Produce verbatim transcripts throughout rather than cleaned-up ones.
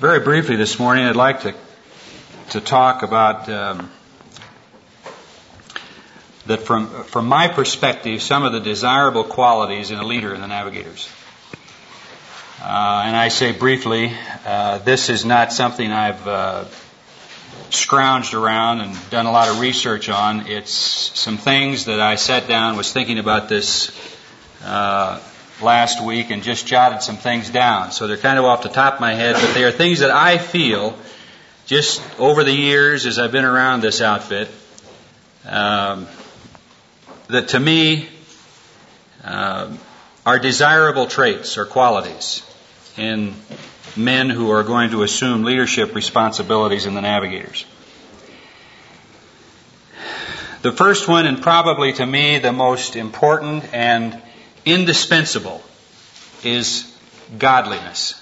Very briefly this morning, I'd like to to talk about um, that from from my perspective, some of the desirable qualities in a leader in the Navigators. Uh, and I say briefly, uh, this is not something I've uh, scrounged around and done a lot of research on. It's some things that I sat down, was thinking about this uh, last week and just jotted some things down. So they're kind of off the top of my head, but they are things that I feel just over the years as I've been around this outfit, um, that to me uh, are desirable traits or qualities in men who are going to assume leadership responsibilities in the Navigators. The first one, and probably to me the most important and indispensable, is godliness.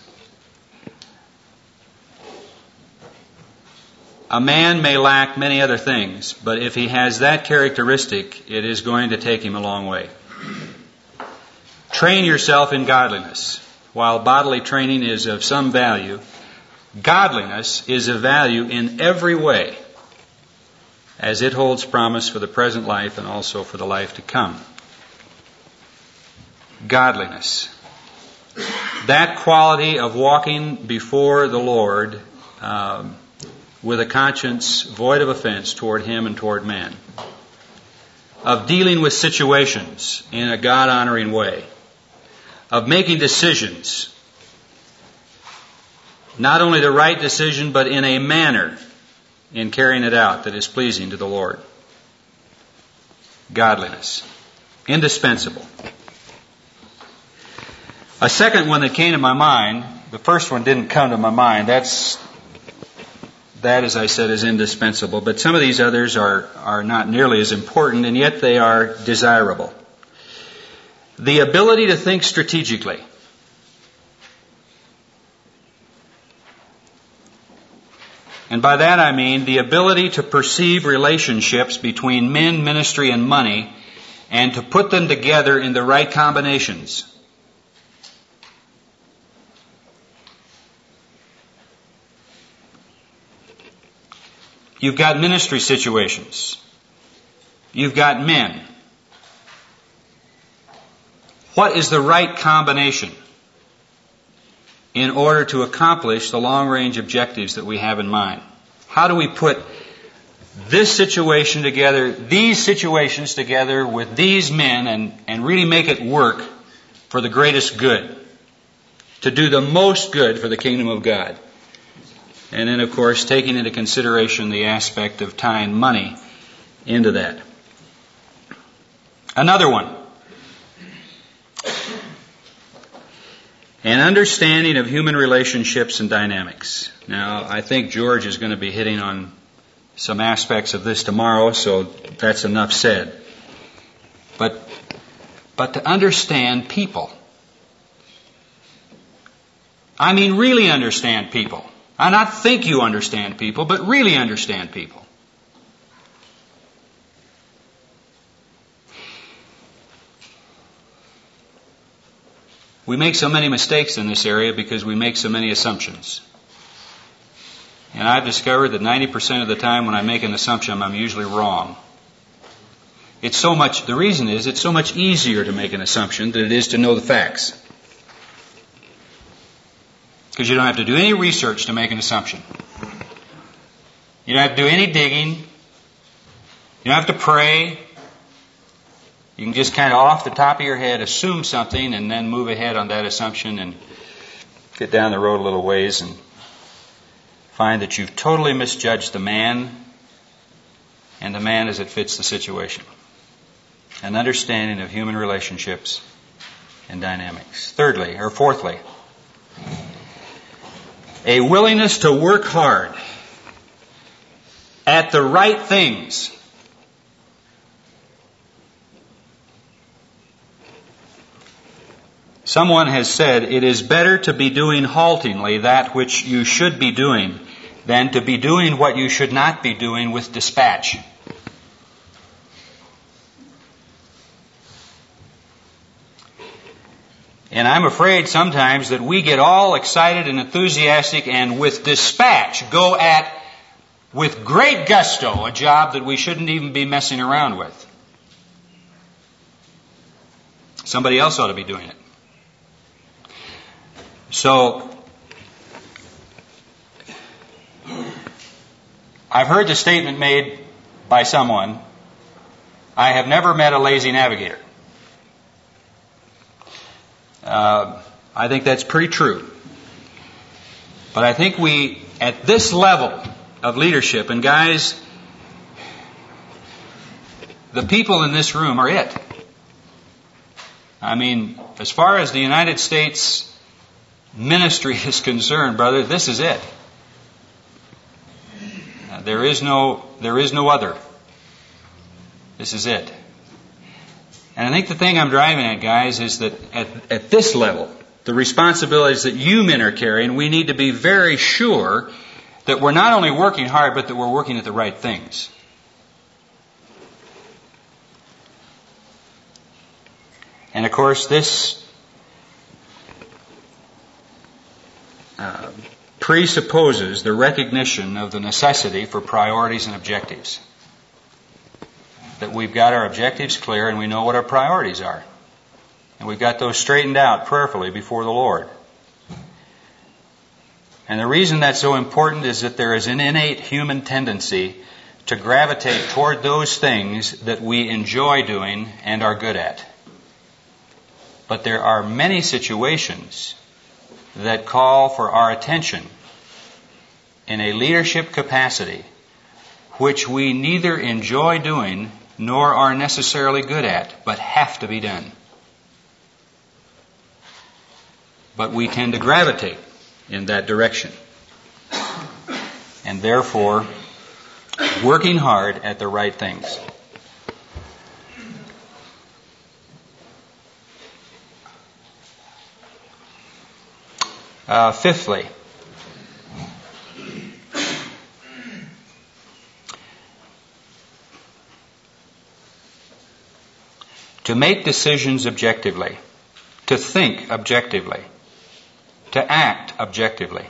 A man may lack many other things, but if he has that characteristic, it is going to take him a long way. Train yourself in godliness. While bodily training is of some value, godliness is of value in every way, as it holds promise for the present life and also for the life to come. Godliness. That quality of walking before the Lord um, with a conscience void of offense toward Him and toward man. Of dealing with situations in a God-honoring way. Of making decisions. Not only the right decision, but in a manner in carrying it out that is pleasing to the Lord. Godliness. Indispensable. A second one that came to my mind, the first one didn't come to my mind. That's, that, as I said, is indispensable. But some of these others are, are not nearly as important, and yet they are desirable. The ability to think strategically. And by that I mean the ability to perceive relationships between men, ministry, and money, and to put them together in the right combinations. You've got ministry situations. You've got men. What is the right combination in order to accomplish the long-range objectives that we have in mind? How do we put this situation together, these situations together with these men and, and really make it work for the greatest good, to do the most good for the kingdom of God? And then, of course, taking into consideration the aspect of tying money into that. Another one. An understanding of human relationships and dynamics. Now, I think George is going to be hitting on some aspects of this tomorrow, so that's enough said. But, but to understand people. I mean, really understand people. I not think you understand people, but really understand people. We make so many mistakes in this area because we make so many assumptions. And I've discovered that ninety percent of the time when I make an assumption, I'm usually wrong. It's so much, the reason is it's so much easier to make an assumption than it is to know the facts. Because you don't have to do any research to make an assumption. You don't have to do any digging. You don't have to pray. You can just kind of off the top of your head assume something and then move ahead on that assumption and get down the road a little ways and find that you've totally misjudged the man and the man as it fits the situation. An understanding of human relationships and dynamics. Thirdly, or fourthly, a willingness to work hard at the right things. Someone has said, it is better to be doing haltingly that which you should be doing than to be doing what you should not be doing with dispatch. And I'm afraid sometimes that we get all excited and enthusiastic and with dispatch go at, with great gusto, a job that we shouldn't even be messing around with. Somebody else ought to be doing it. So, I've heard the statement made by someone, I have never met a lazy navigator. Uh, I think that's pretty true. But I think we, at this level of leadership, and guys, the people in this room are it. I mean, as far as the United States ministry is concerned, brother, this is it. Uh, there is no, there is no other. This is it. And I think the thing I'm driving at, guys, is that at, at this level, the responsibilities that you men are carrying, we need to be very sure that we're not only working hard, but that we're working at the right things. And of course, this uh, presupposes the recognition of the necessity for priorities and objectives. That we've got our objectives clear and we know what our priorities are. And we've got those straightened out prayerfully before the Lord. And the reason that's so important is that there is an innate human tendency to gravitate toward those things that we enjoy doing and are good at. But there are many situations that call for our attention in a leadership capacity which we neither enjoy doing nor are necessarily good at, but have to be done. But we tend to gravitate in that direction. And therefore, working hard at the right things. Uh, fifthly, to make decisions objectively, to think objectively, to act objectively.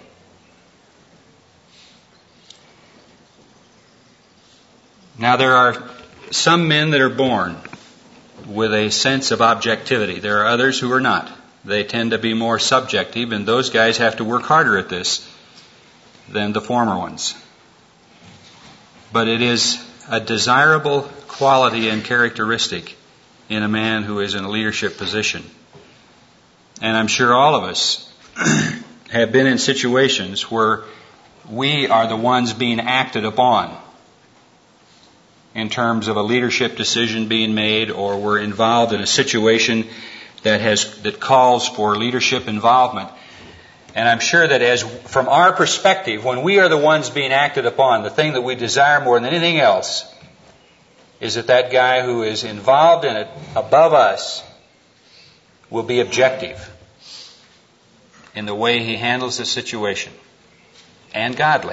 Now there are some men that are born with a sense of objectivity. There are others who are not. They tend to be more subjective, and those guys have to work harder at this than the former ones. But it is a desirable quality and characteristic in a man who is in a leadership position. And I'm sure all of us have been in situations where we are the ones being acted upon in terms of a leadership decision being made, or we're involved in a situation that has that calls for leadership involvement. And I'm sure that as from our perspective, when we are the ones being acted upon, the thing that we desire more than anything else is that that guy who is involved in it above us will be objective in the way he handles the situation, and godly.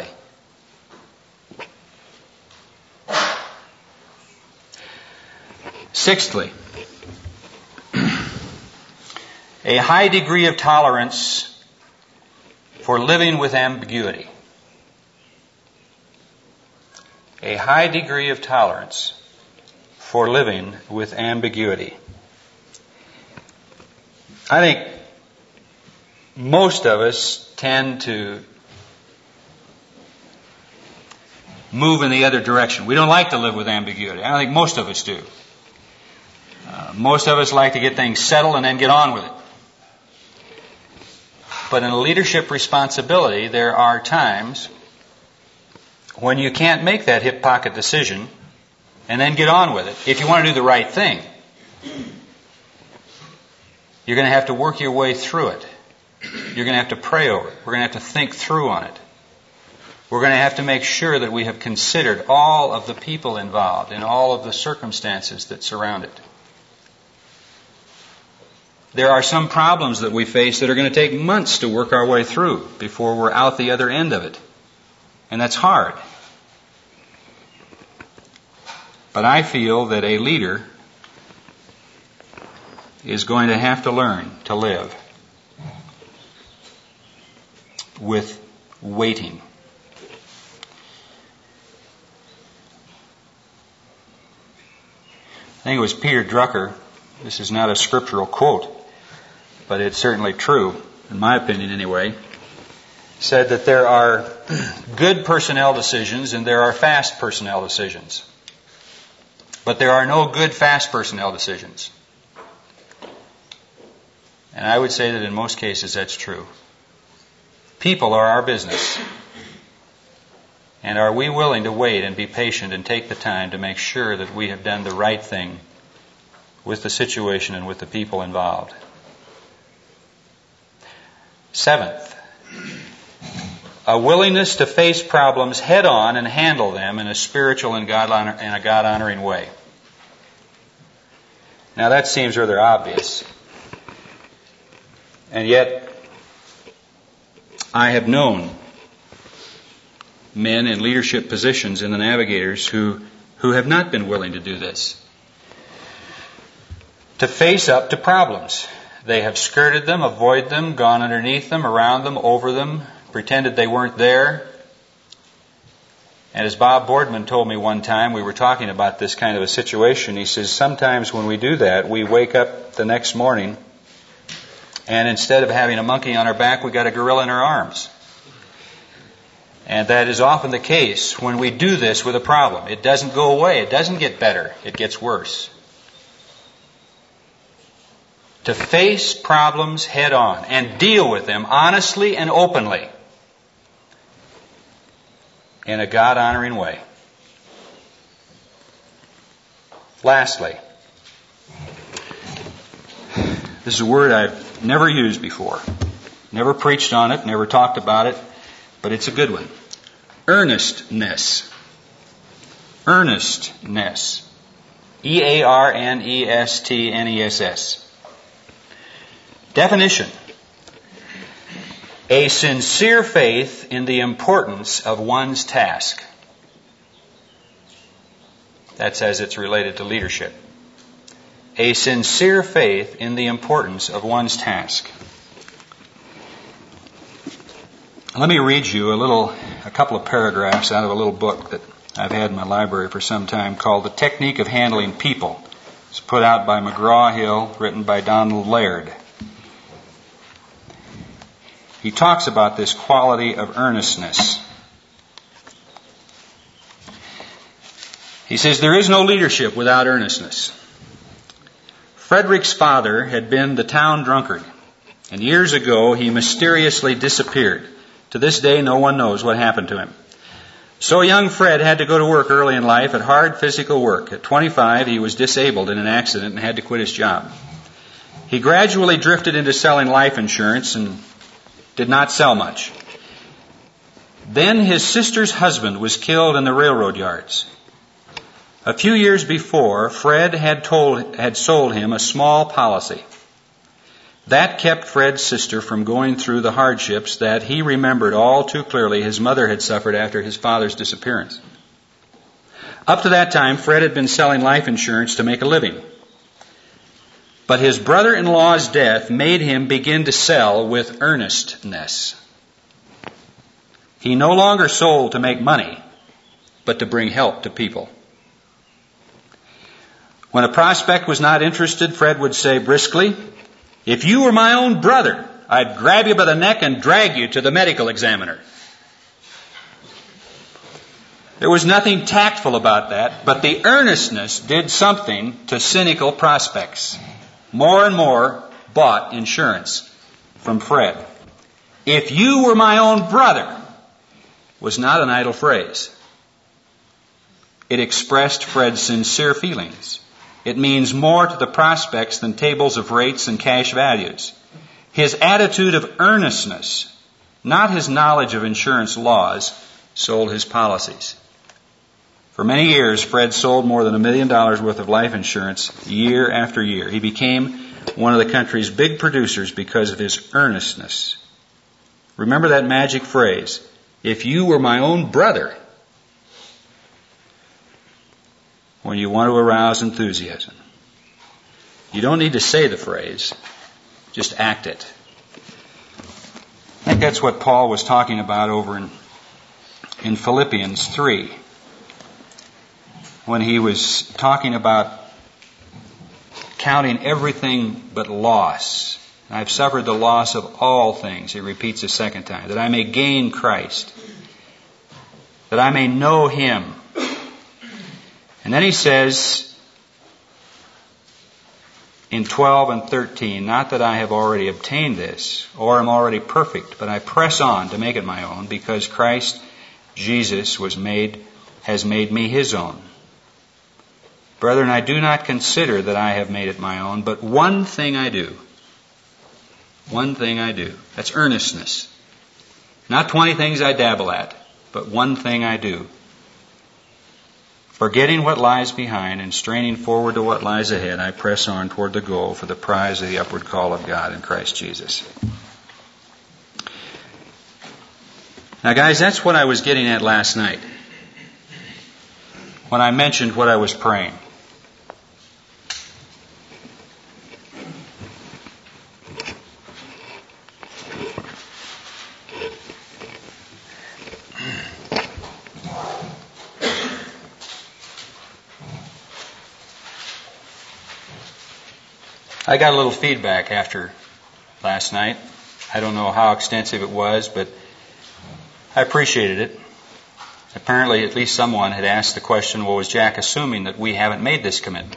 Sixthly, a high degree of tolerance for living with ambiguity. A high degree of tolerance for living with ambiguity. I think most of us tend to move in the other direction. We don't like to live with ambiguity. I think most of us do. Uh, most of us like to get things settled and then get on with it. But in a leadership responsibility, there are times when you can't make that hip pocket decision and then get on with it. If you want to do the right thing, you're going to have to work your way through it. You're going to have to pray over it. We're going to have to think through on it. We're going to have to make sure that we have considered all of the people involved and all of the circumstances that surround it. There are some problems that we face that are going to take months to work our way through before we're out the other end of it. And that's hard. But I feel that a leader is going to have to learn to live with waiting. I think it was Peter Drucker. This is not a scriptural quote, but it's certainly true, in my opinion anyway. Said that there are good personnel decisions and there are fast personnel decisions. But there are no good fast personnel decisions. And I would say that in most cases that's true. People are our business. And are we willing to wait and be patient and take the time to make sure that we have done the right thing with the situation and with the people involved? Seventh, a willingness to face problems head on and handle them in a spiritual and God honor, and a God honoring way. Now that seems rather obvious. And yet, I have known men in leadership positions in the Navigators who, who have not been willing to do this. To face up to problems. They have skirted them, avoided them, gone underneath them, around them, over them, pretended they weren't there. And as Bob Boardman told me one time, we were talking about this kind of a situation. He says, sometimes when we do that, we wake up the next morning and instead of having a monkey on our back, we got a gorilla in our arms. And that is often the case when we do this with a problem. It doesn't go away. It doesn't get better. It gets worse. To face problems head on and deal with them honestly and openly in a God-honoring way. Lastly, this is a word I've never used before, never preached on it, never talked about it, but it's a good one. Earnestness. Earnestness. E A R N E S T N E S S. Definition. A sincere faith in the importance of one's task. That's as it's related to leadership. A sincere faith in the importance of one's task. Let me read you a little, a couple of paragraphs out of a little book that I've had in my library for some time called The Technique of Handling People. It's put out by McGraw-Hill, written by Donald Laird. He talks about this quality of earnestness. He says, there is no leadership without earnestness. Frederick's father had been the town drunkard, and years ago he mysteriously disappeared. To this day, no one knows what happened to him. So young Fred had to go to work early in life at hard physical work. At twenty-five, he was disabled in an accident and had to quit his job. He gradually drifted into selling life insurance and did not sell much. Then his sister's husband was killed in the railroad yards. A few years before, Fred had told, had sold him a small policy. That kept Fred's sister from going through the hardships that he remembered all too clearly his mother had suffered after his father's disappearance. Up to that time, Fred had been selling life insurance to make a living. But his brother-in-law's death made him begin to sell with earnestness. He no longer sold to make money, but to bring help to people. When a prospect was not interested, Fred would say briskly, "If you were my own brother, I'd grab you by the neck and drag you to the medical examiner." There was nothing tactful about that, but the earnestness did something to cynical prospects. More and more bought insurance from Fred. "If you were my own brother," was not an idle phrase. It expressed Fred's sincere feelings. It means more to the prospects than tables of rates and cash values. His attitude of earnestness, not his knowledge of insurance laws, sold his policies. For many years, Fred sold more than a million dollars worth of life insurance year after year. He became one of the country's big producers because of his earnestness. Remember that magic phrase, "If you were my own brother," when you want to arouse enthusiasm. You don't need to say the phrase, just act it. I think that's what Paul was talking about over in, in Philippians three, when he was talking about counting everything but loss. I've suffered the loss of all things, he repeats a second time, that I may gain Christ, that I may know Him. And then he says in twelve and thirteen, not that I have already obtained this, or am already perfect, but I press on to make it my own, because Christ Jesus was made, has made me His own. Brethren, I do not consider that I have made it my own, but one thing I do. One thing I do. That's earnestness. Not twenty things I dabble at, but one thing I do. Forgetting what lies behind and straining forward to what lies ahead, I press on toward the goal for the prize of the upward call of God in Christ Jesus. Now, guys, that's what I was getting at last night when I mentioned what I was praying. I got a little feedback after last night. I don't know how extensive it was, but I appreciated it. Apparently, at least someone had asked the question, well, was Jack assuming that we haven't made this commitment?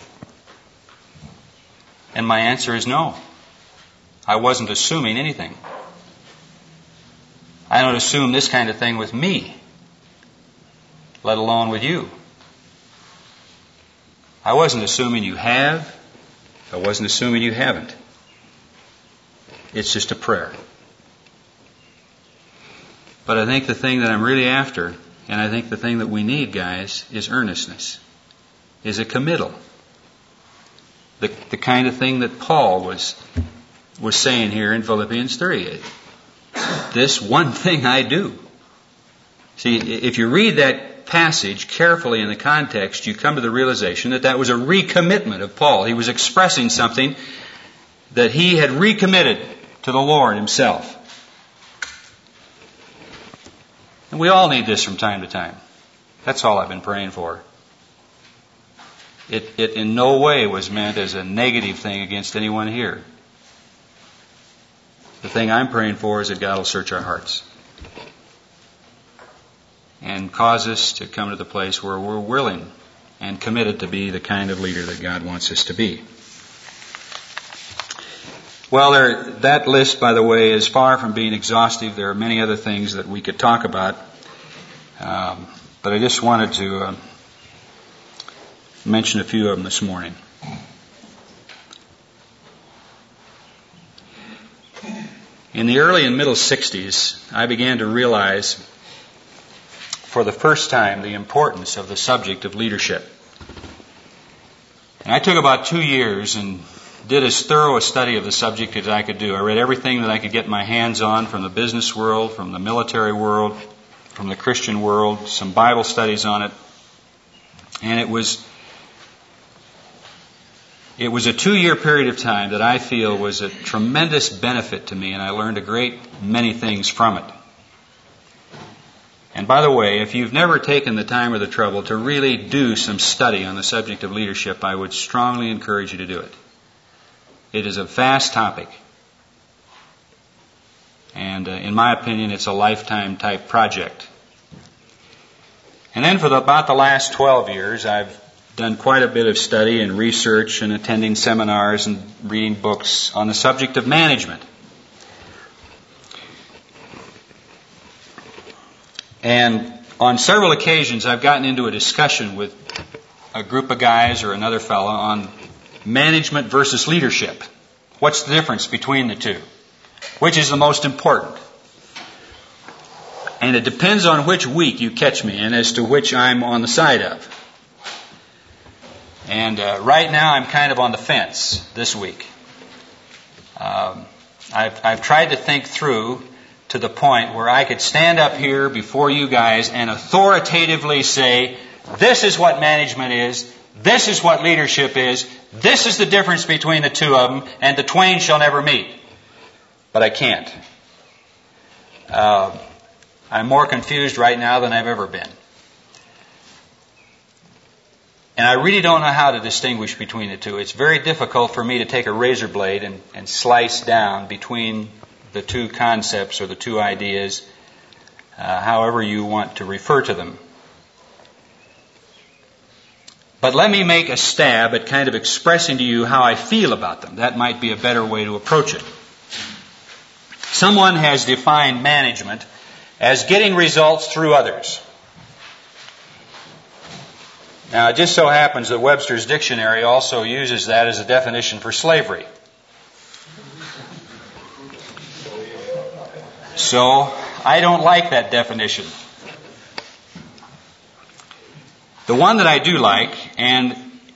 And my answer is no. I wasn't assuming anything. I don't assume this kind of thing with me, let alone with you. I wasn't assuming you have. I wasn't assuming you haven't. It's just a prayer. But I think the thing that I'm really after, and I think the thing that we need, guys, is earnestness, is a committal. The, the kind of thing that Paul was, was saying here in Philippians three. This one thing I do. See, if you read that passage carefully in the context, you come to the realization that that was a recommitment of Paul. He was expressing something that he had recommitted to the Lord Himself. And we all need this from time to time. That's all I've been praying for. It, it in no way was meant as a negative thing against anyone here. The thing I'm praying for is that God will search our hearts and cause us to come to the place where we're willing and committed to be the kind of leader that God wants us to be. Well, there, that list, by the way, is far from being exhaustive. There are many other things that we could talk about. Um, but I just wanted to uh, mention a few of them this morning. In the early and middle sixties, I began to realize for the first time the importance of the subject of leadership. And I took about two years and did as thorough a study of the subject as I could do. I read everything that I could get my hands on from the business world, from the military world, from the Christian world, some Bible studies on it. And it was it was a two-year period of time that I feel was a tremendous benefit to me, and I learned a great many things from it. And by the way, if you've never taken the time or the trouble to really do some study on the subject of leadership, I would strongly encourage you to do it. It is a vast topic. And uh, in my opinion, it's a lifetime type project. And then for the, about the last twelve years, I've done quite a bit of study and research and attending seminars and reading books on the subject of management. And on several occasions, I've gotten into a discussion with a group of guys or another fellow on management versus leadership. What's the difference between the two? Which is the most important? And it depends on which week you catch me in as to which I'm on the side of. And uh, right now I'm kind of on the fence this week. Um, I've, I've tried to think through to the point where I could stand up here before you guys and authoritatively say, this is what management is, this is what leadership is, this is the difference between the two of them, and the twain shall never meet. But I can't. uh, I'm more confused right now than I've ever been. And I really don't know how to distinguish between the two. It's very difficult for me to take a razor blade and, and slice down between the two concepts or the two ideas, uh, however you want to refer to them. But let me make a stab at kind of expressing to you how I feel about them. That might be a better way to approach it. Someone has defined management as getting results through others. Now, it just so happens that Webster's dictionary also uses that as a definition for slavery. So, I don't like that definition. The one that I do like, and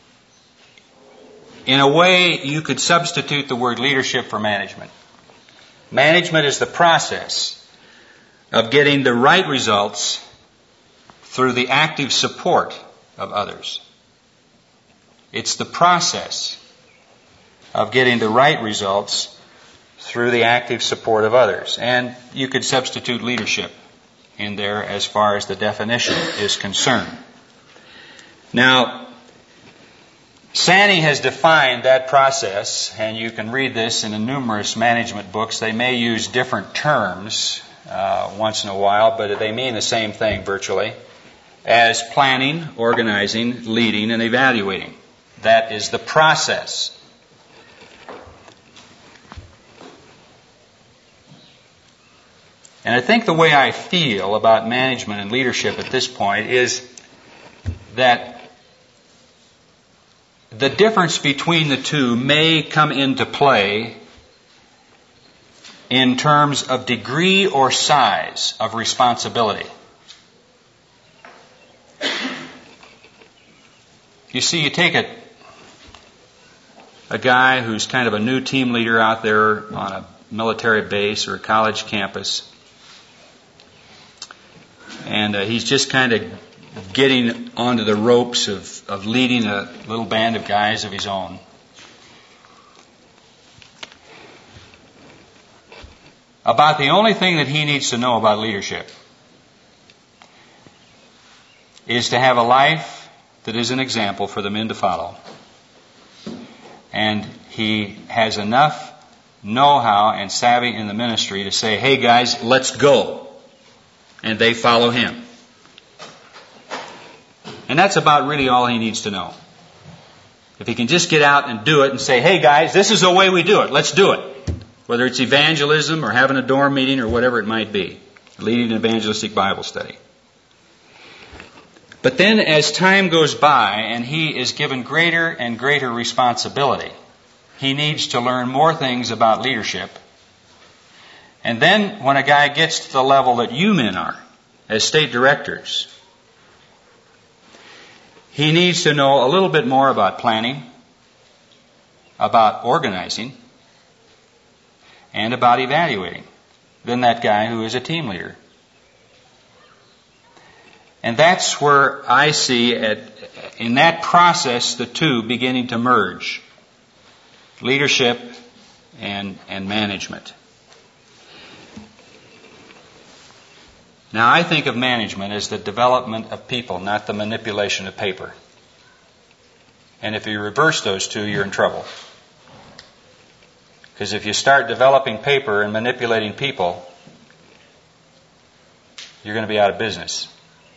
in a way you could substitute the word leadership for management. Management is the process of getting the right results through the active support of others. It's the process of getting the right results through the active support of others. And you could substitute leadership in there as far as the definition is concerned. Now, Sani has defined that process, and you can read this in the numerous management books. They may use different terms uh, once in a while, but they mean the same thing virtually, as planning, organizing, leading, and evaluating. That is the process. And I think the way I feel about management and leadership at this point is that the difference between the two may come into play in terms of degree or size of responsibility. You see, you take a, a guy who's kind of a new team leader out there on a military base or a college campus, and uh, he's just kind of getting onto the ropes of, of leading a little band of guys of his own. About the only thing that he needs to know about leadership is to have a life that is an example for the men to follow. And he has enough know-how and savvy in the ministry to say, hey guys, let's go. And they follow him. And that's about really all he needs to know. If he can just get out and do it and say, hey guys, this is the way we do it. Let's do it. Whether it's evangelism or having a dorm meeting or whatever it might be. Leading an evangelistic Bible study. But then as time goes by and he is given greater and greater responsibility, he needs to learn more things about leadership. And then when a guy gets to the level that you men are, as state directors, he needs to know a little bit more about planning, about organizing, and about evaluating than that guy who is a team leader. And that's where I see, at, in that process, the two beginning to merge. Leadership and, and management. Now, I think of management as the development of people, not the manipulation of paper. And if you reverse those two, you're in trouble. Because if you start developing paper and manipulating people, you're going to be out of business.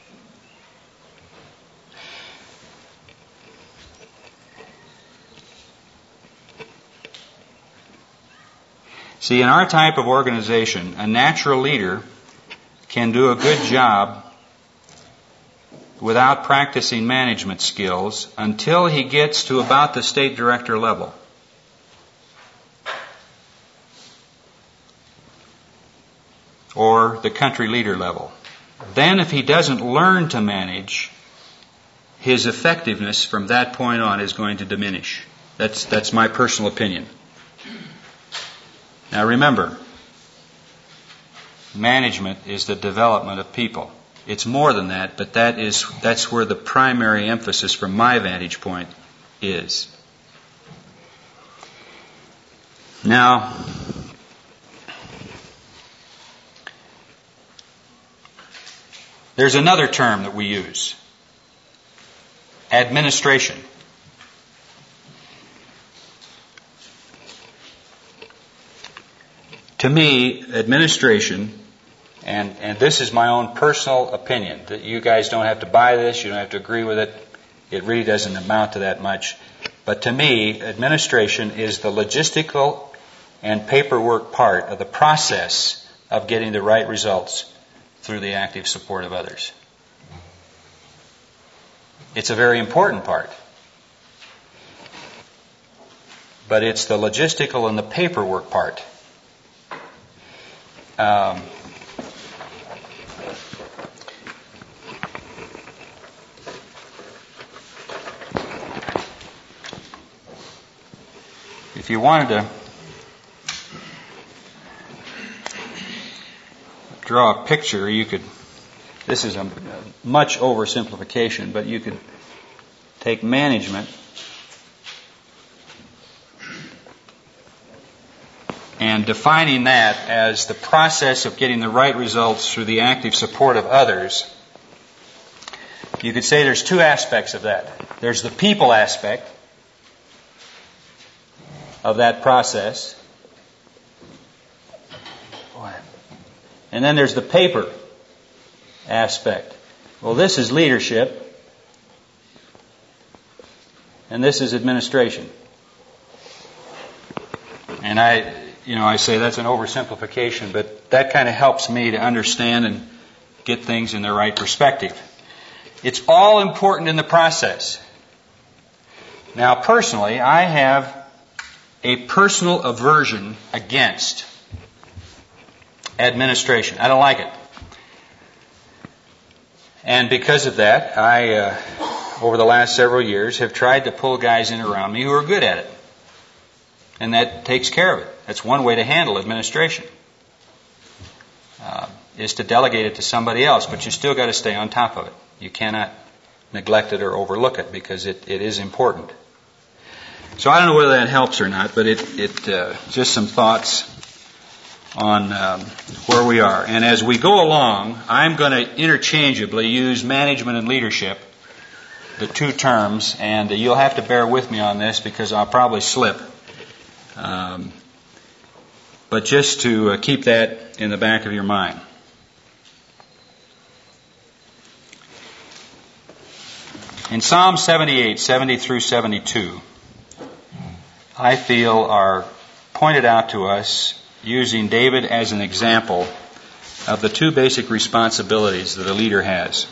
See, in our type of organization, a natural leader can do a good job without practicing management skills until he gets to about the state director level. Or the country leader level. Then if he doesn't learn to manage, his effectiveness from that point on is going to diminish. That's, that's my personal opinion. Now remember, management is the development of people. It's more than that, but that is, that's where the primary emphasis from my vantage point is. Now, There's another term that we use. Administration. To me, administration, and, and this is my own personal opinion, that you guys don't have to buy this, you don't have to agree with it, it really doesn't amount to that much. But to me, administration is the logistical and paperwork part of the process of getting the right results through the active support of others. It's a very important part. But it's the logistical and the paperwork part. Um, if you wanted to draw a picture, you could, this is a much oversimplification, but you could take management and defining that as the process of getting the right results through the active support of others. You could say there's two aspects of that. There's the people aspect of that process. And then there's the paper aspect. Well, this is leadership, and this is administration. And I, you know, I say that's an oversimplification, but that kind of helps me to understand and get things in their right perspective. It's all important in the process. Now, personally, I have a personal aversion against administration. I don't like it. And because of that, I, uh, over the last several years, have tried to pull guys in around me who are good at it. And that takes care of it. That's one way to handle administration, uh, is to delegate it to somebody else, but you still got to stay on top of it. You cannot neglect it or overlook it because it, it is important. So I don't know whether that helps or not, but it, it uh, just some thoughts on um, where we are. And as we go along, I'm going to interchangeably use management and leadership, the two terms, and you'll have to bear with me on this because I'll probably slip. Um, but just to uh, keep that in the back of your mind. In Psalm seventy-eight, seventy through seventy-two, I feel are pointed out to us using David as an example of the two basic responsibilities that a leader has.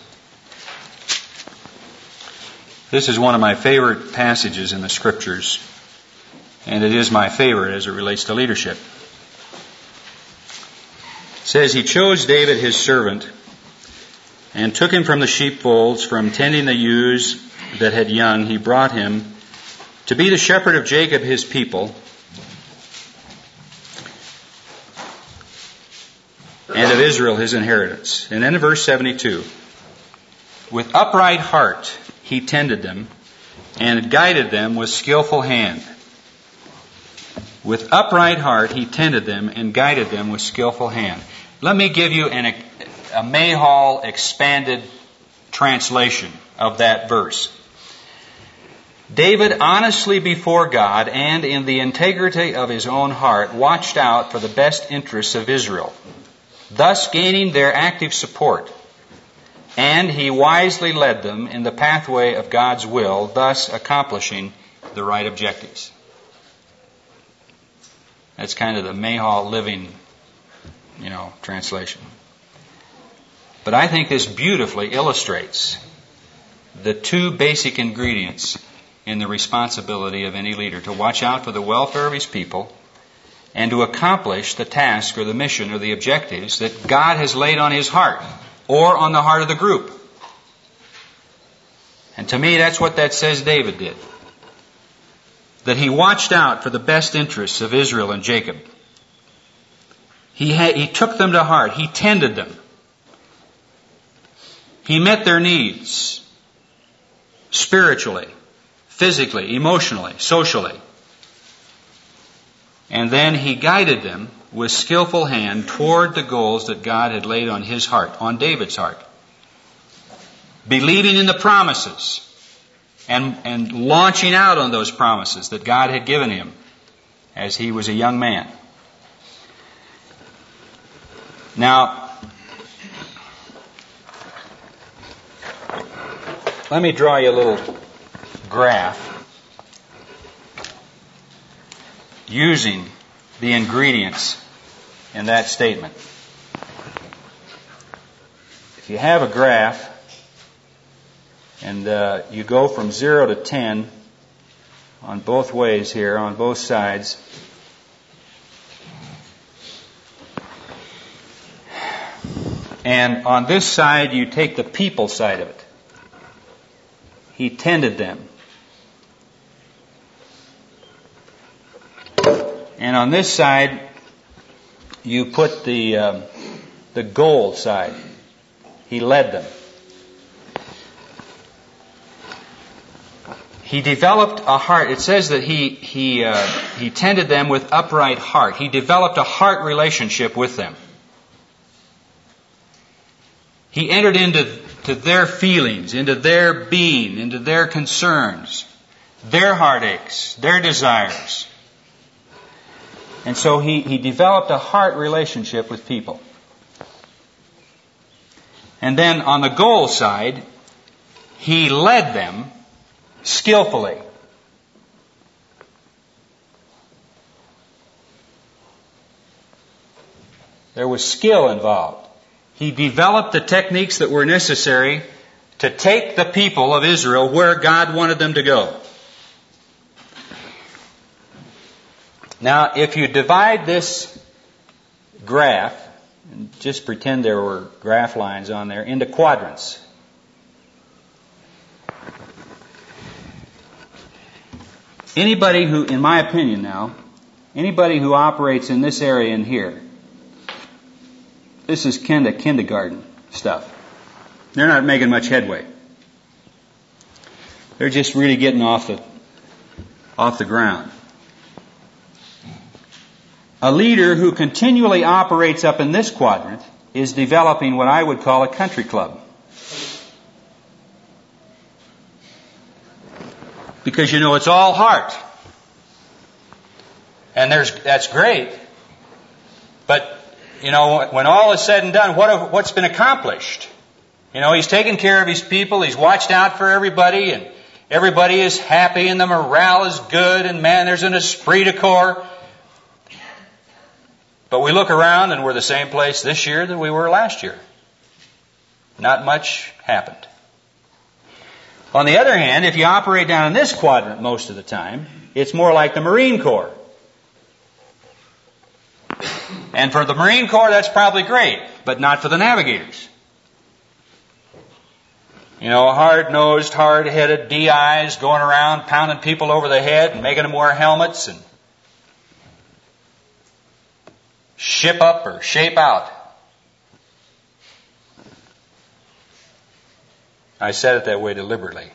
This is one of my favorite passages in the Scriptures, and it is my favorite as it relates to leadership. It says, He chose David his servant and took him from the sheepfolds, from tending the ewes that had young. He brought him to be the shepherd of Jacob his people, and of Israel his inheritance. And then in verse seventy-two, with upright heart he tended them and guided them with skillful hand. With upright heart he tended them and guided them with skillful hand. Let me give you an, a Mayhall expanded translation of that verse. David honestly before God and in the integrity of his own heart watched out for the best interests of Israel, thus gaining their active support. And he wisely led them in the pathway of God's will, thus accomplishing the right objectives. That's kind of the Mayhall Living, you know, translation. But I think this beautifully illustrates the two basic ingredients in the responsibility of any leader: to watch out for the welfare of his people and to accomplish the task or the mission or the objectives that God has laid on his heart or on the heart of the group. And to me, that's what that says David did. That he watched out for the best interests of Israel and Jacob. He, had, he took them to heart. He tended them. He met their needs spiritually, physically, emotionally, socially. And then he guided them with skillful hand toward the goals that God had laid on his heart, on David's heart. believing in the promises and, and launching out on those promises that God had given him as he was a young man. Now, let me draw you a little graph using the ingredients in that statement. If you have a graph and uh, you go from zero to ten on both ways here, on both sides, and on this side you take the people side of it. He tended them. And on this side you put the um, the goal side. He led them. He developed a heart. It says that he he uh, he tended them with upright heart. He developed a heart relationship with them. He entered into to their feelings, into their being, into their concerns, their heartaches, their desires. And so he, he developed a heart relationship with people. And then on the goal side, he led them skillfully. There was skill involved. He developed the techniques that were necessary to take the people of Israel where God wanted them to go. Now, if you divide this graph, and just pretend there were graph lines on there, into quadrants. Anybody who, in my opinion now, anybody who operates in this area in here, this is kind of kindergarten stuff. They're not making much headway. They're just really getting off the, off the ground. A leader who continually operates up in this quadrant is developing what I would call a country club. Because, you know, it's all heart. And there's, that's great. But, you know, when all is said and done, what have, what's been accomplished? You know, he's taken care of his people, he's watched out for everybody, and everybody is happy, and the morale is good, and man, there's an esprit de corps. But we look around and we're the same place this year that we were last year. Not much happened. On the other hand, if you operate down in this quadrant most of the time, it's more like the Marine Corps. And for the Marine Corps, that's probably great, but not for the navigators. You know, hard-nosed, hard-headed D Is going around pounding people over the head and making them wear helmets and ship up or shape out. I said it that way deliberately.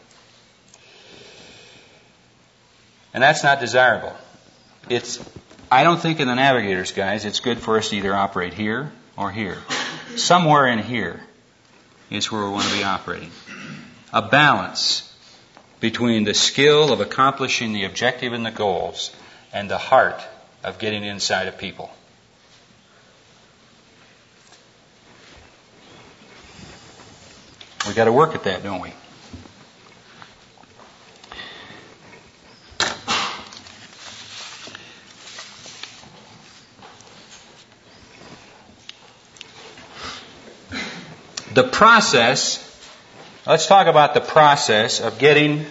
And that's not desirable. It's, I don't think in the navigators, guys, it's good for us to either operate here or here. Somewhere in here is where we want to be operating. A balance between the skill of accomplishing the objective and the goals and the heart of getting inside of people. We've got to work at that, don't we? The process, let's talk about the process of getting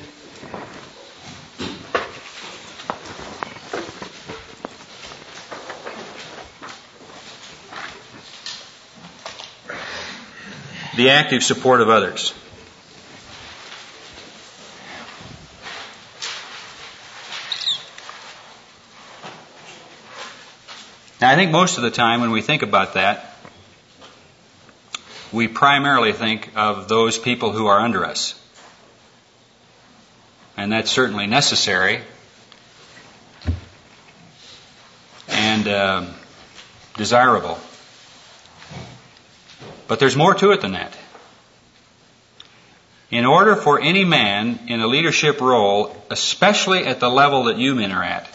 the active support of others. Now, I think most of the time when we think about that, we primarily think of those people who are under us. And that's certainly necessary and uh, desirable. But there's more to it than that. In order for any man in a leadership role, especially at the level that you men are at,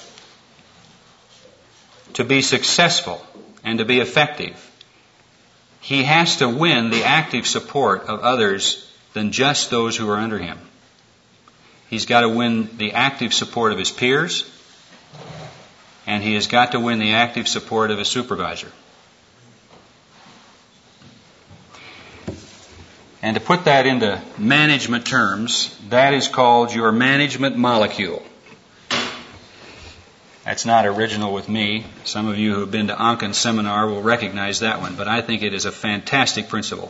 to be successful and to be effective, he has to win the active support of others than just those who are under him. He's got to win the active support of his peers, and he has got to win the active support of his supervisor. And to put that into management terms, that is called your management molecule. That's not original with me. Some of you who have been to Anken's seminar will recognize that one, but I think it is a fantastic principle.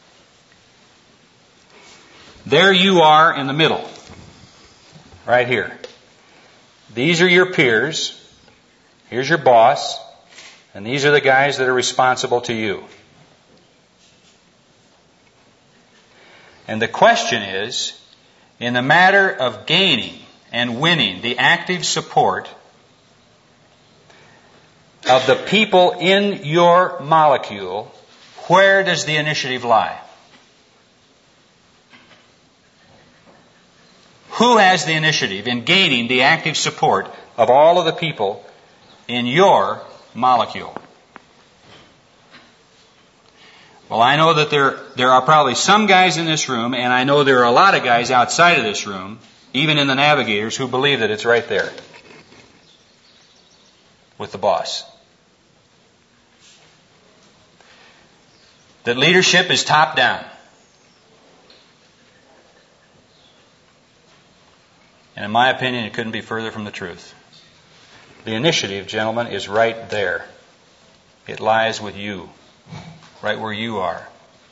There you are in the middle, right here. These are your peers. Here's your boss, and these are the guys that are responsible to you. And the question is, in the matter of gaining and winning the active support of the people in your molecule, where does the initiative lie? Who has the initiative in gaining the active support of all of the people in your molecule? Well, I know that there, there are probably some guys in this room, and I know there are a lot of guys outside of this room, even in the navigators, who believe that it's right there with the boss. That leadership is top down. And in my opinion, it couldn't be further from the truth. The initiative, gentlemen, is right there. It lies with you, right where you are.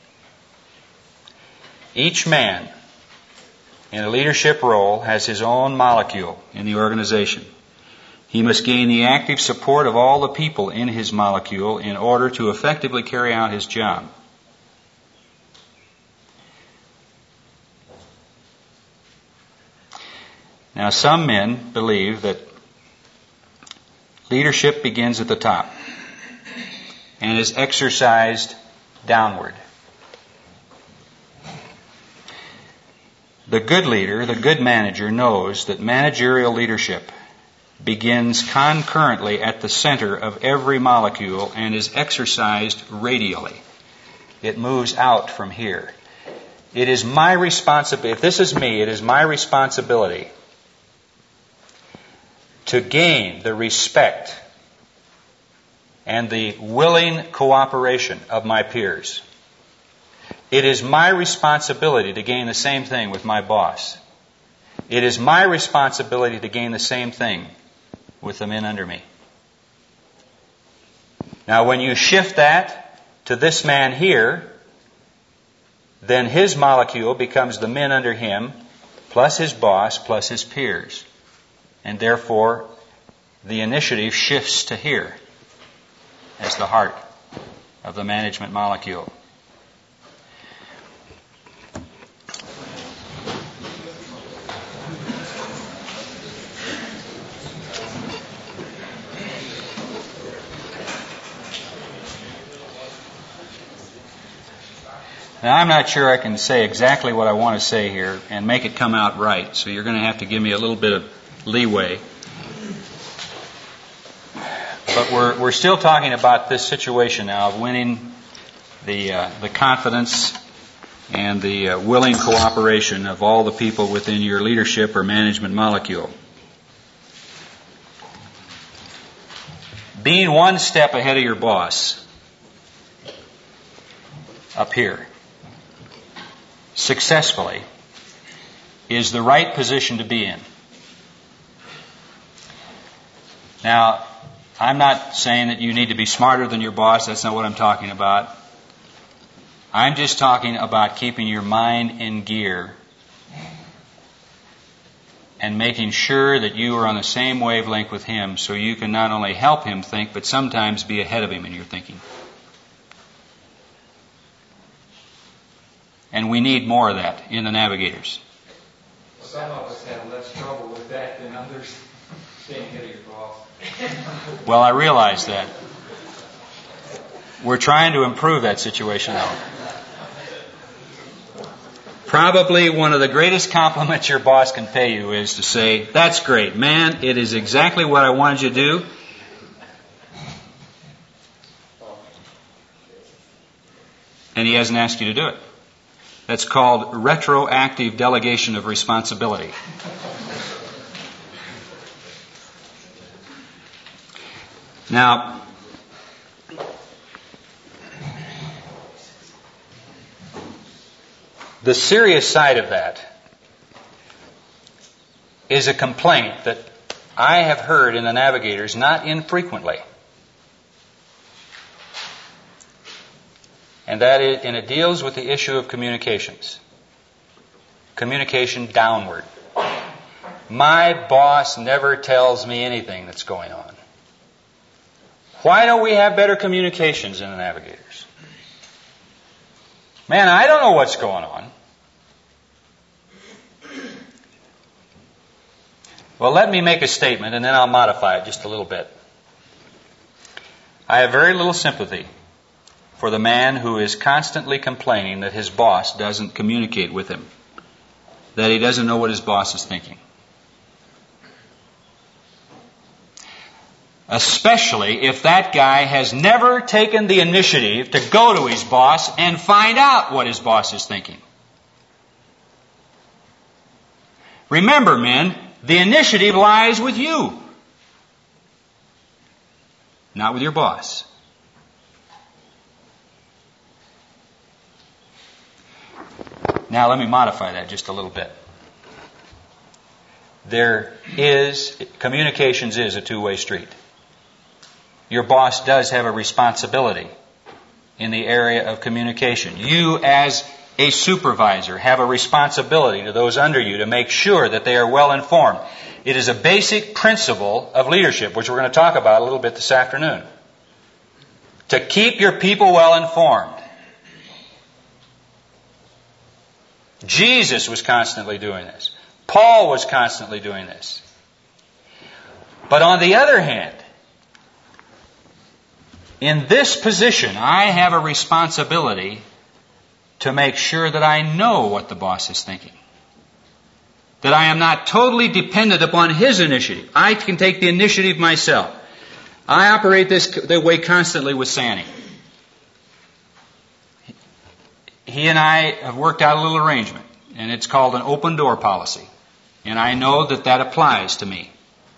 Each man in a leadership role has his own molecule in the organization. He must gain the active support of all the people in his molecule in order to effectively carry out his job. Now, some men believe that leadership begins at the top and is exercised downward. The good leader, the good manager, knows that managerial leadership begins concurrently at the center of every molecule and is exercised radially. It moves out from here. It is my responsibility, if this is me, it is my responsibility to gain the respect and the willing cooperation of my peers. It is my responsibility to gain the same thing with my boss. It is my responsibility to gain the same thing with the men under me. Now, when you shift that to this man here, then his molecule becomes the men under him, plus his boss, plus his peers. And therefore, the initiative shifts to here as the heart of the management molecule. Now, I'm not sure I can say exactly what I want to say here and make it come out right, so you're going to have to give me a little bit of leeway. But we're we're still talking about this situation now of winning the uh, the confidence and the uh, willing cooperation of all the people within your leadership or management molecule. Being one step ahead of your boss up here successfully is the right position to be in. Now, I'm not saying that you need to be smarter than your boss. That's not what I'm talking about. I'm just talking about keeping your mind in gear and making sure that you are on the same wavelength with him so you can not only help him think, but sometimes be ahead of him in your thinking. And we need more of that in the navigators. Some of us have less trouble with that than others. Staying ahead of your boss. Well, I realize that. We're trying to improve that situation, though. Probably one of the greatest compliments your boss can pay you is to say, "That's great, man, it is exactly what I wanted you to do." And he hasn't asked you to do it. That's called retroactive delegation of responsibility. Now, the serious side of that is a complaint that I have heard in the Navigators not infrequently. And that is, and it deals with the issue of communications. Communication downward. My boss never tells me anything that's going on. Why don't we have better communications in the Navigators? Man, I don't know what's going on. Well, let me make a statement and then I'll modify it just a little bit. I have very little sympathy for the man who is constantly complaining that his boss doesn't communicate with him, that he doesn't know what his boss is thinking. Especially if that guy has never taken the initiative to go to his boss and find out what his boss is thinking. Remember, men, the initiative lies with you, not with your boss. Now let me modify that just a little bit. There is, communications is a two-way street. Your boss does have a responsibility in the area of communication. You, as a supervisor, have a responsibility to those under you to make sure that they are well informed. It is a basic principle of leadership, which we're going to talk about a little bit this afternoon. To keep your people well informed. Jesus was constantly doing this. Paul was constantly doing this. But on the other hand, in this position, I have a responsibility to make sure that I know what the boss is thinking. That I am not totally dependent upon his initiative. I can take the initiative myself. I operate this way constantly with Sandy. He and I have worked out a little arrangement, and it's called an open door policy. And I know that that applies to me.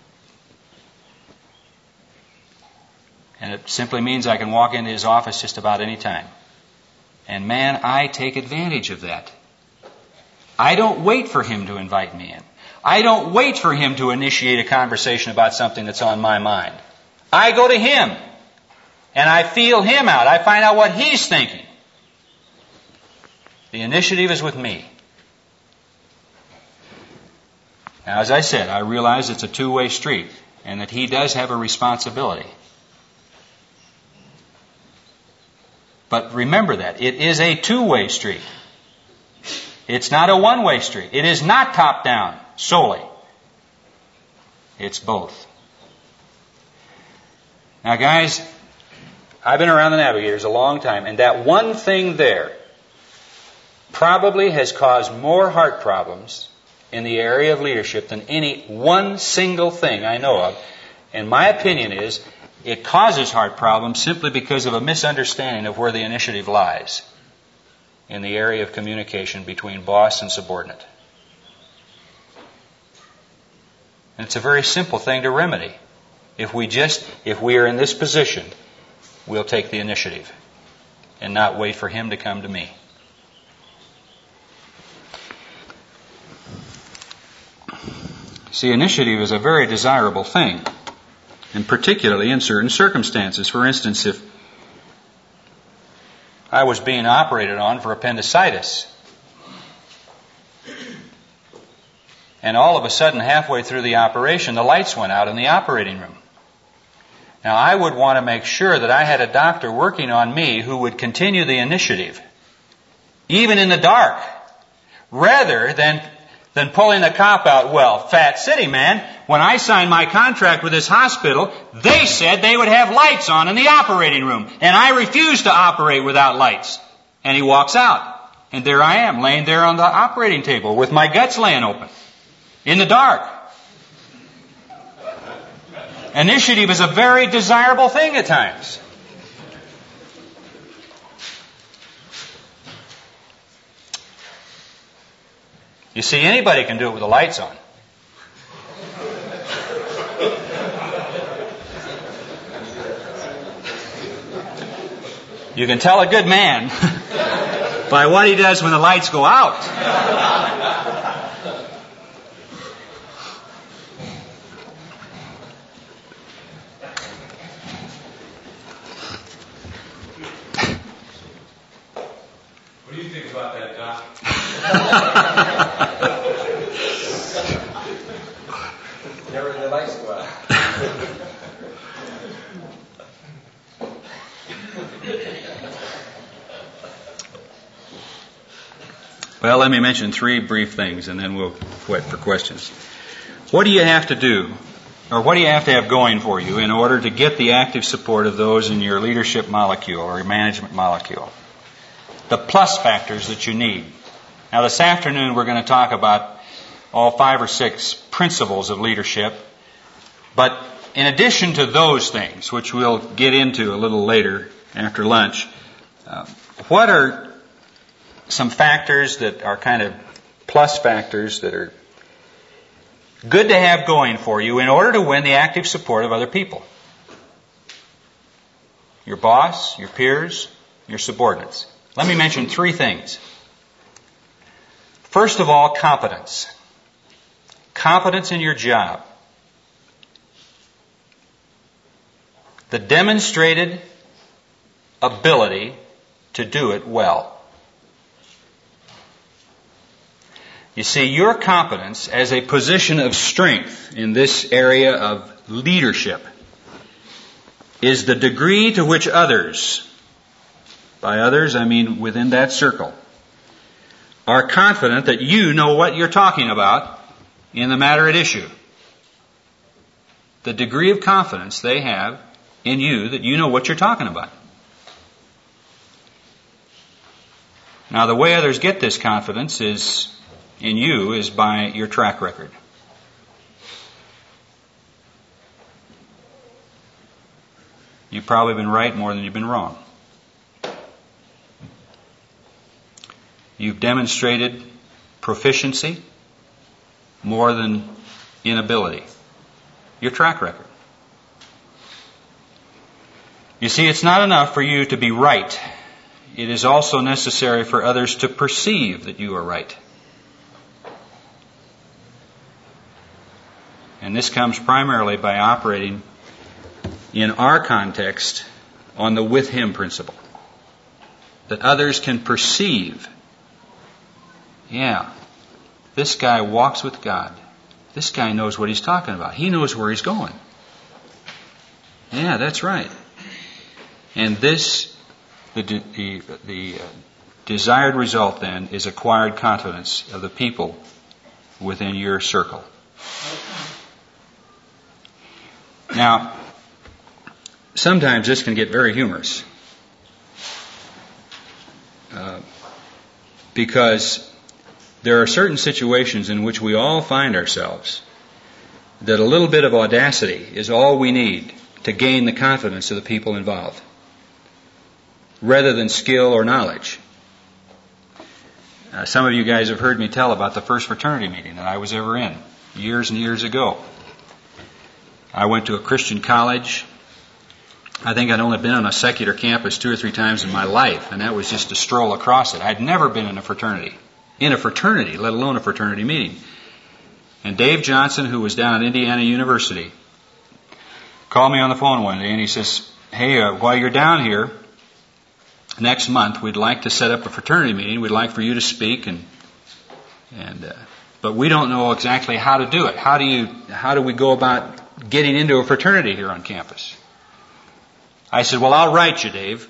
And it simply means I can walk into his office just about any time. And man, I take advantage of that. I don't wait for him to invite me in. I don't wait for him to initiate a conversation about something that's on my mind. I go to him. And I feel him out. I find out what he's thinking. The initiative is with me. Now, as I said, I realize it's a two-way street and that he does have a responsibility. But remember that. It is a two-way street. It's not a one-way street. It is not top-down solely. It's both. Now, guys, I've been around the Navigators a long time, and that one thing there probably has caused more heart problems in the area of leadership than any one single thing I know of. And my opinion is it causes heart problems simply because of a misunderstanding of where the initiative lies in the area of communication between boss and subordinate. And it's a very simple thing to remedy. If we just, if we are in this position, we'll take the initiative and not wait for him to come to me. See, initiative is a very desirable thing, and particularly in certain circumstances. For instance, if I was being operated on for appendicitis, and all of a sudden, halfway through the operation, the lights went out in the operating room. Now, I would want to make sure that I had a doctor working on me who would continue the initiative, even in the dark, rather than than pulling the cop out. Well, Fat City, man, when I signed my contract with this hospital, they said they would have lights on in the operating room, and I refused to operate without lights. And he walks out. And there I am, laying there on the operating table with my guts laying open, in the dark. Initiative is a very desirable thing at times. You see, anybody can do it with the lights on. You can tell a good man by what he does when the lights go out. What do you think about that, Doc? Never the lights go out. Well, let me mention three brief things, and then we'll quit for questions. What do you have to do, or what do you have to have going for you in order to get the active support of those in your leadership molecule or your management molecule? The plus factors that you need. Now, this afternoon we're going to talk about all five or six principles of leadership, but in addition to those things, which we'll get into a little later after lunch, uh, what are some factors that are kind of plus factors that are good to have going for you in order to win the active support of other people? Your boss, your peers, your subordinates. Let me mention three things. First of all, competence. Competence in your job. The demonstrated ability to do it well. You see, your competence as a position of strength in this area of leadership is the degree to which others, by others I mean within that circle, are confident that you know what you're talking about in the matter at issue. The degree of confidence they have in you that you know what you're talking about. Now, the way others get this confidence is in you is by your track record. You've probably been right more than you've been wrong. You've demonstrated proficiency more than inability. Your track record. You see, it's not enough for you to be right. It is also necessary for others to perceive that you are right. And this comes primarily by operating, in our context, on the with him principle. That others can perceive, yeah, this guy walks with God. This guy knows what he's talking about. He knows where he's going. Yeah, that's right. And this, the, the, the desired result then, is acquired confidence of the people within your circle. Now, sometimes this can get very humorous. Uh, because there are certain situations in which we all find ourselves that a little bit of audacity is all we need to gain the confidence of the people involved, rather than skill or knowledge. Uh, some of you guys have heard me tell about the first fraternity meeting that I was ever in, years and years ago. I went to a Christian college. I think I'd only been on a secular campus two or three times in my life, and that was just to stroll across it. I'd never been in a fraternity, in a fraternity, let alone a fraternity meeting. And Dave Johnson, who was down at Indiana University, called me on the phone one day, and he says, hey, uh, while you're down here, next month we'd like to set up a fraternity meeting. We'd like for you to speak, and and uh, but we don't know exactly how to do it. How do you? How do we go about getting into a fraternity here on campus? I said, well, I'll write you, Dave.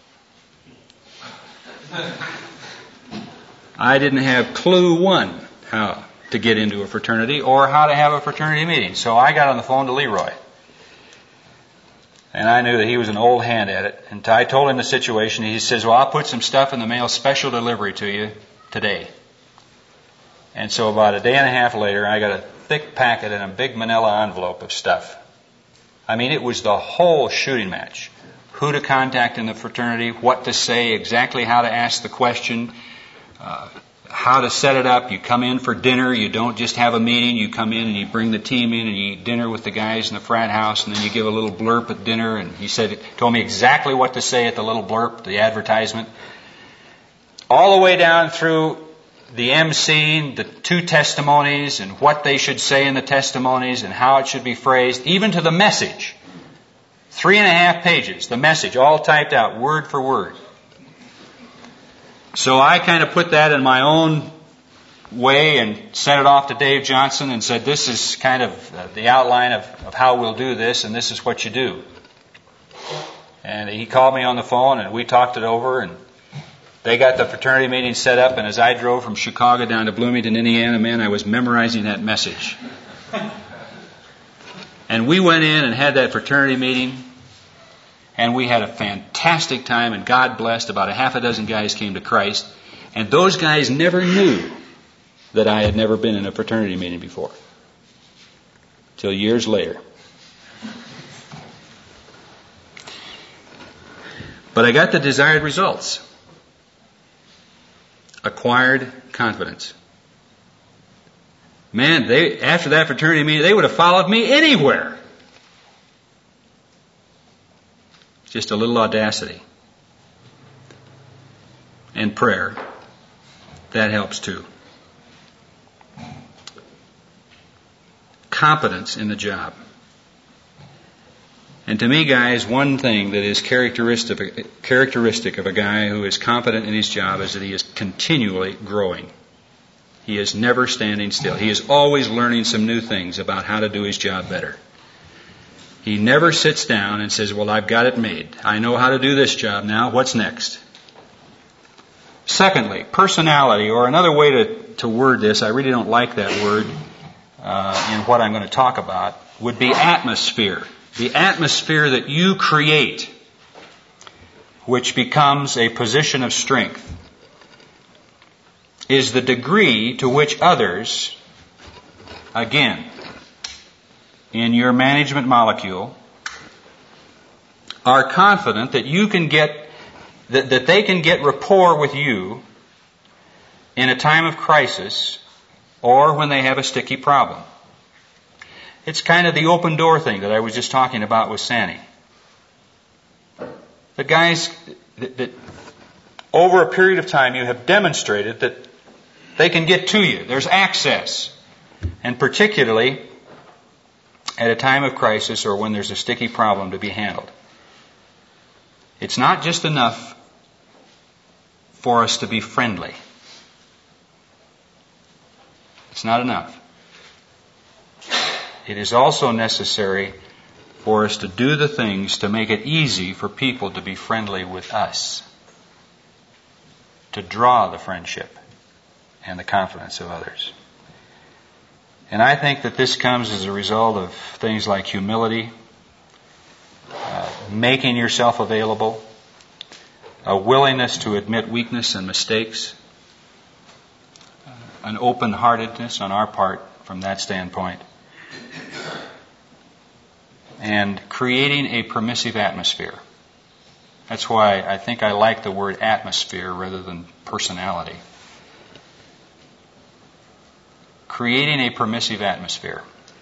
I didn't have clue one how to get into a fraternity or how to have a fraternity meeting. So I got on the phone to Leroy. And I knew that he was an old hand at it. And I told him the situation. He says, well, I'll put some stuff in the mail, special delivery to you today. And so about a day and a half later, I got a thick packet in a big manila envelope of stuff. I mean, it was the whole shooting match. Who to contact in the fraternity, what to say, exactly how to ask the question, uh, how to set it up. You come in for dinner. You don't just have a meeting. You come in and you bring the team in and you eat dinner with the guys in the frat house, and then you give a little blurb at dinner. And he said, told me exactly what to say at the little blurb, the advertisement. All the way down through the emceeing, the two testimonies, and what they should say in the testimonies, and how it should be phrased, even to the message. Three and a half pages, the message, all typed out, word for word. So I kind of put that in my own way and sent it off to Dave Johnson and said, this is kind of the outline of, of how we'll do this, and this is what you do. And he called me on the phone, and we talked it over, and they got the fraternity meeting set up, and as I drove from Chicago down to Bloomington, Indiana, man, I was memorizing that message. And we went in and had that fraternity meeting, and we had a fantastic time, and God blessed. About a half a dozen guys came to Christ, and those guys never knew that I had never been in a fraternity meeting before, till years later. But I got the desired results. Acquired confidence. Man, they after that fraternity meeting, they would have followed me anywhere. Just a little audacity. And prayer. That helps too. Competence in the job. And to me, guys, one thing that is characteristic, characteristic of a guy who is competent in his job is that he is continually growing. He is never standing still. He is always learning some new things about how to do his job better. He never sits down and says, well, I've got it made. I know how to do this job now. What's next? Secondly, personality, or another way to, to word this, I really don't like that word uh, in what I'm going to talk about, would be atmosphere. The atmosphere that you create, which becomes a position of strength, is the degree to which others, again, in your management molecule, are confident that you can get, that, that they can get rapport with you in a time of crisis or when they have a sticky problem. It's kind of the open door thing that I was just talking about with Sandy. The guys that, that over a period of time you have demonstrated that they can get to you. There's access. And particularly at a time of crisis or when there's a sticky problem to be handled. It's not just enough for us to be friendly. It's not enough. It is also necessary for us to do the things to make it easy for people to be friendly with us, to draw the friendship and the confidence of others. And I think that this comes as a result of things like humility, uh, making yourself available, a willingness to admit weakness and mistakes, an open-heartedness on our part from that standpoint, and creating a permissive atmosphere. That's why I think I like the word atmosphere rather than personality. Creating a permissive atmosphere.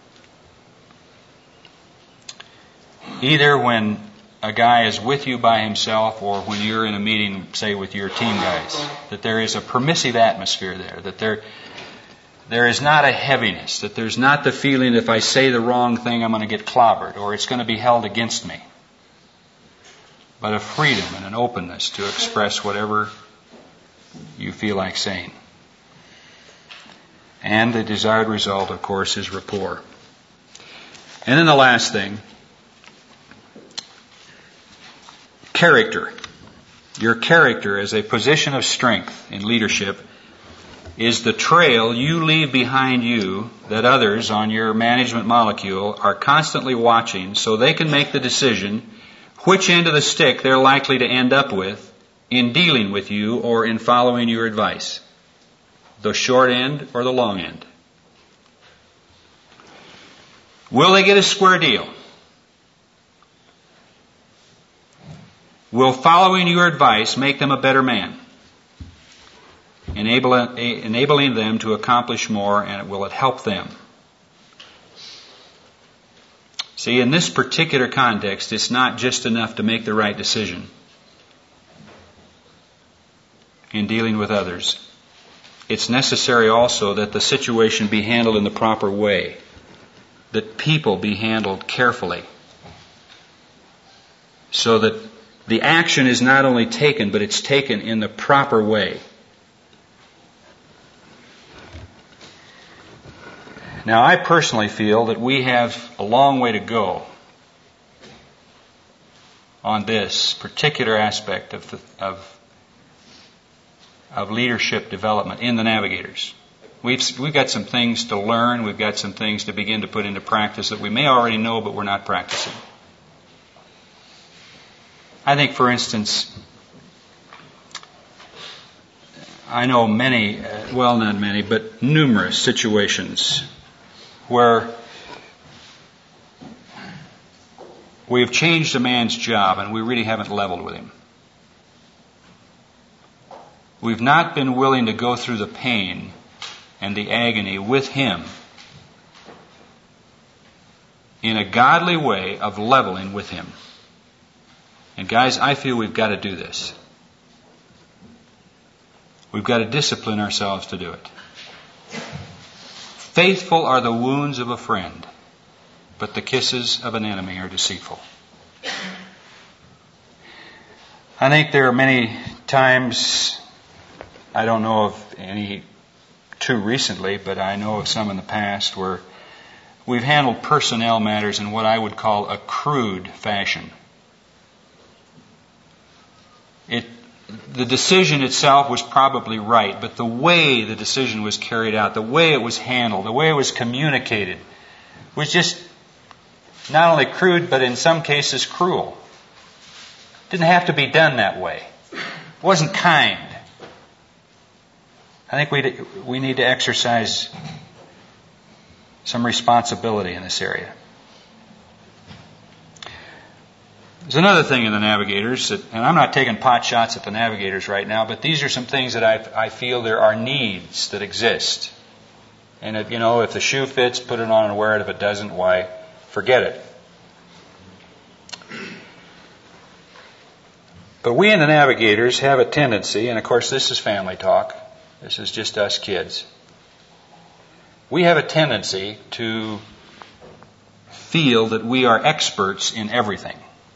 Either when a guy is with you by himself or when you're in a meeting, say, with your team guys, that there is a permissive atmosphere there, that there there is not a heaviness, that there's not the feeling if I say the wrong thing I'm going to get clobbered or it's going to be held against me, but a freedom and an openness to express whatever you feel like saying. And the desired result, of course, is rapport. And then the last thing, character. Your character as a position of strength in leadership is the trail you leave behind you that others on your management molecule are constantly watching so they can make the decision which end of the stick they're likely to end up with in dealing with you or in following your advice. The short end or the long end. Will they get a square deal? Will following your advice make them a better man? Enable, enabling them to accomplish more, and will it help them? See, in this particular context, it's not just enough to make the right decision in dealing with others. It's necessary also that the situation be handled in the proper way, that people be handled carefully, so that the action is not only taken, but it's taken in the proper way. Now, I personally feel that we have a long way to go on this particular aspect of, the, of, of leadership development in the Navigators. We've, we've got some things to learn. We've got some things to begin to put into practice that we may already know, but we're not practicing. I think, for instance, I know many, uh, well, not many, but numerous situations where we have changed a man's job and we really haven't leveled with him. We've not been willing to go through the pain and the agony with him in a godly way of leveling with him. And guys, I feel we've got to do this. We've got to discipline ourselves to do it. Faithful are the wounds of a friend, but the kisses of an enemy are deceitful. I think there are many times, I don't know of any too recently, but I know of some in the past where we've handled personnel matters in what I would call a crude fashion. It, the decision itself was probably right, but the way the decision was carried out, the way it was handled, the way it was communicated, was just not only crude, but in some cases cruel. It didn't have to be done that way. It wasn't kind. I think we we need to exercise some responsibility in this area. There's another thing in the Navigators, that, and I'm not taking pot shots at the Navigators right now, but these are some things that I, I feel there are needs that exist. And, if, you know, if the shoe fits, put it on and wear it. If it doesn't, why, forget it. But we in the Navigators have a tendency, and of course this is family talk, this is just us kids. We have a tendency to feel that we are experts in everything.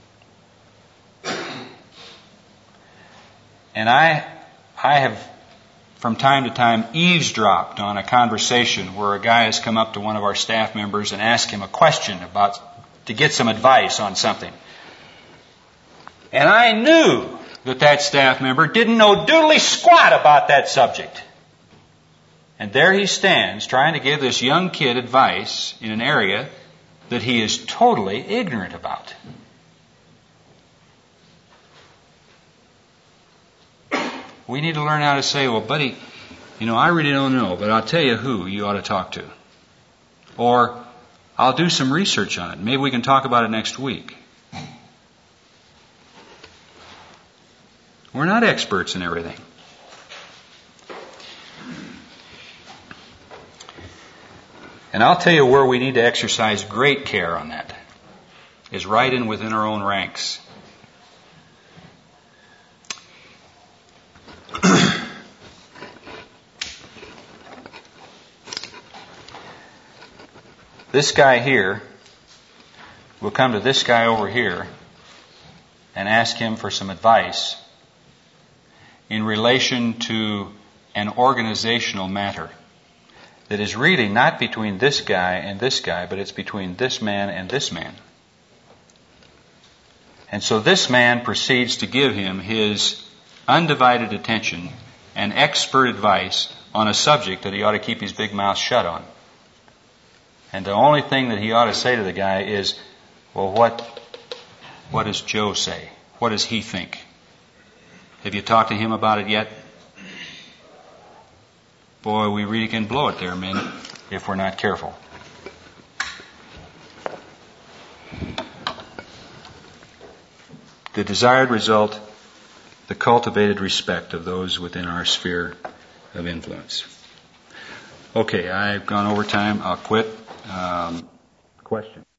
And I, I have, from time to time, eavesdropped on a conversation where a guy has come up to one of our staff members and asked him a question about, to get some advice on something. And I knew that that staff member didn't know doodly squat about that subject. And there he stands trying to give this young kid advice in an area that he is totally ignorant about. We need to learn how to say, well, buddy, you know, I really don't know, but I'll tell you who you ought to talk to. Or, I'll do some research on it. Maybe we can talk about it next week. We're not experts in everything. And I'll tell you where we need to exercise great care on that, is right in within our own ranks. This guy here will come to this guy over here and ask him for some advice in relation to an organizational matter that is really not between this guy and this guy, but it's between this man and this man. And so this man proceeds to give him his undivided attention and expert advice on a subject that he ought to keep his big mouth shut on. And the only thing that he ought to say to the guy is, well, what What does Joe say? What does he think? Have you talked to him about it yet? Boy, we really can blow it there, men, if we're not careful. The desired result, the cultivated respect of those within our sphere of influence. Okay, I've gone over time. I'll quit. Um, question.